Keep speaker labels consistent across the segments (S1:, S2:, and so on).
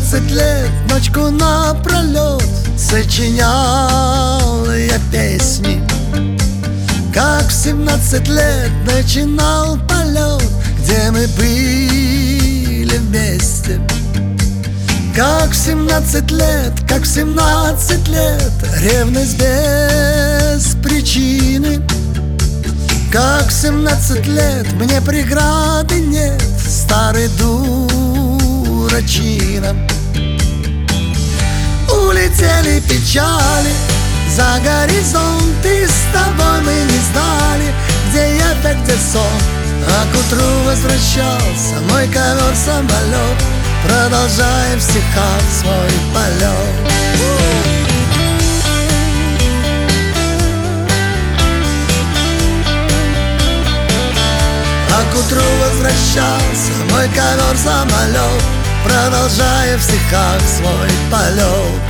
S1: 17 лет ночку напролет сочинял я песни. Как в 17 лет начинал полет, где мы были вместе. Как в 17 лет, как в 17 лет, ревность без причины. Как в 17 лет, мне преграды нет, старый дурачина. Улетели печали за горизонт, и с тобой мы не знали, где я, так где сон. А к утру возвращался мой ковер-самолет, продолжая в стихах свой полет. А к утру возвращался мой ковер-самолет, продолжая в стихах свой полет.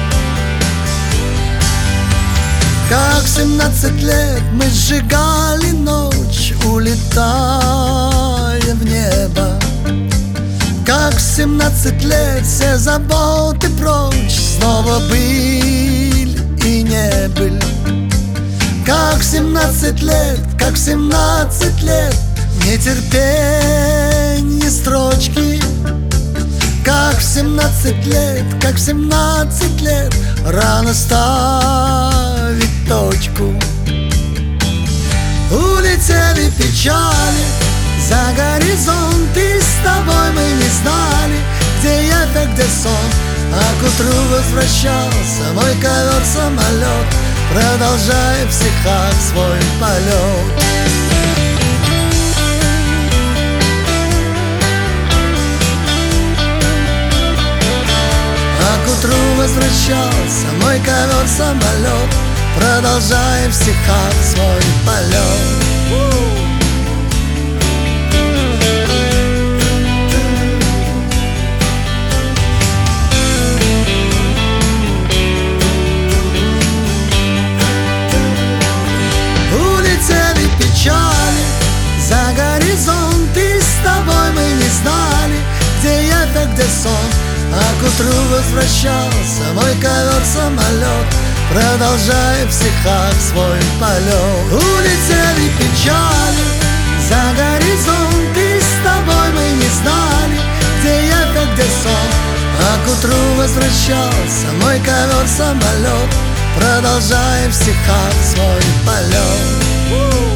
S1: Как в 17 лет мы сжигали ночь, улетая в небо. Как в 17 лет все заботы прочь, снова быль и не быль. Как в 17 лет, как в 17 лет, нетерпенье строчки. Как в 17 лет, как в 17 лет, рано ставить точку. Улетели печали за горизонт, и с тобой мы не знали, где я, так где сон. А к утру возвращался мой ковер-самолет, продолжая в стихах свой полет. А к утру возвращался мой ковер-самолет, продолжая в стихах свой полет. Улетели печали за горизонт, и с тобой мы не знали, где я, так где сон. А к утру возвращался мой ковер-самолет, продолжая в стихах свой полет. Улетели печали за горизонт, и с тобой мы не знали, где я, так где сон. А к утру возвращался мой ковер-самолет, продолжая в стихах свой полет.